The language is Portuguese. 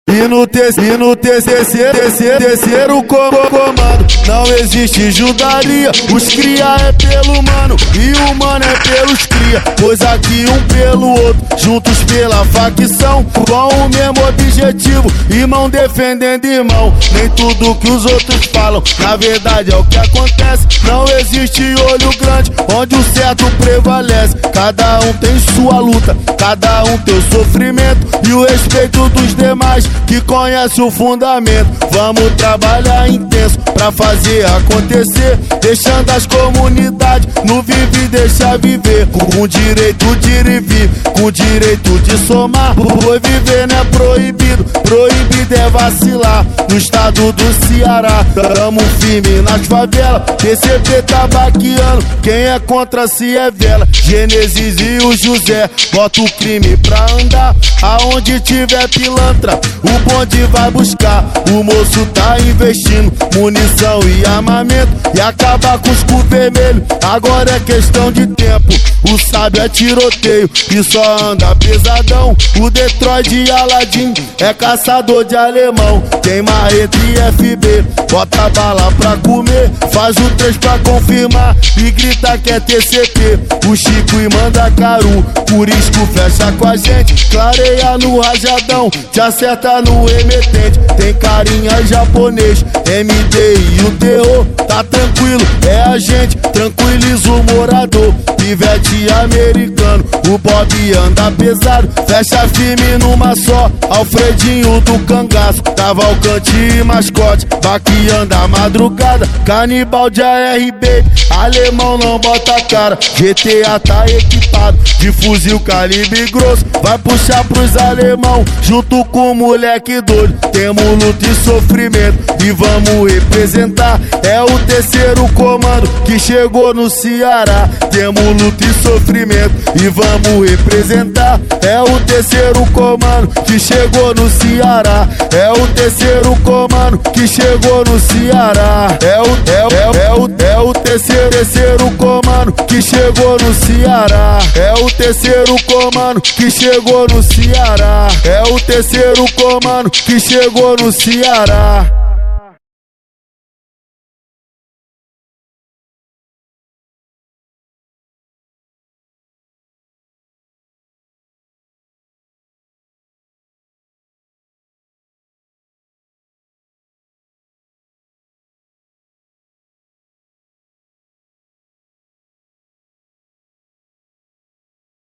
E no terceiro comando não existe judaria. Os cria é pelo mano e o mano é pelos cria. Pois aqui um pelo outro, juntos pela facção, com o mesmo objetivo, irmão defendendo irmão. Nem tudo que os outros falam, na verdade é o que acontece. Não existe olho grande, onde o certo prevalece. Cada um tem sua luta, cada um tem o sofrimento e o respeito dos demais que conhece o fundamento. Vamos trabalhar intenso pra fazer acontecer, deixando as comunidades no vive e deixa viver, com direito de ir e vir, com direito de somar. Pois viver não é proibido, proibido é vacilar. No estado do Ceará, tamo firme nas favelas. PCP tá baqueando, quem é contra se é vela. Gênesis e o José, bota o crime pra andar. Aonde tiver pilantra, o bonde vai buscar. O moço tá investindo munição e armamento, e acabar com os cu vermelho, agora é questão de tempo. O sábio é tiroteio e só anda pesadão. O Detroit e Aladim é caçador de alemão. Tem marreta e FB, bota bala pra comer. Faz o 3 pra confirmar e grita que é TCP. O Chico e Mandacaru, Curisco fecha com a gente. Clareia no rajadão, te acerta no emetente. Tem carinha japonês, MD e o terror. Tá tranquilo, é a gente, tranquiliza o morador. Pivete americano, o Bob anda pesado. Fecha firme numa só, Alfredinho do cangaço. Cavalcante e mascote, baqueando a madrugada. Canibal de ARB, alemão não bota a cara. GTA tá equipado de fuzil calibre grosso. Vai puxar pros alemão, junto com o moleque doido. Temos luta e sofrimento e vamos representar. É o terceiro comando que chegou no Ceará. Temos luta e sofrimento e vamos representar. É o terceiro comando que chegou no Ceará. É o terceiro comando que chegou no Ceará. É o terceiro comando que chegou no Ceará. É o terceiro comando que chegou no Ceará. É o terceiro comando que chegou no Ceará.